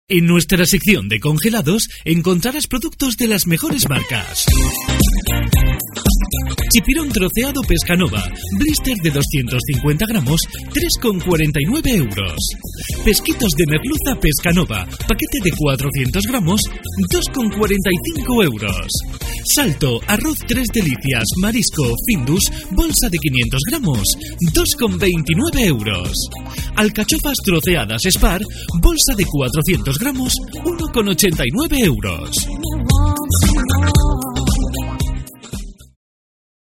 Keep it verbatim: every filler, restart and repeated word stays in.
En nuestra sección de congelados encontrarás productos de las mejores marcas. Chipirón troceado Pescanova, blister de doscientos cincuenta gramos, tres con cuarenta y nueve euros. Pesquitos de merluza Pescanova, paquete de cuatrocientos gramos, dos con cuarenta y cinco euros. Salto, arroz tres delicias, marisco, Findus, bolsa de quinientos gramos, dos con veintinueve euros. Alcachofas troceadas Spar, bolsa de cuatrocientos gramos, uno con ochenta y nueve euros.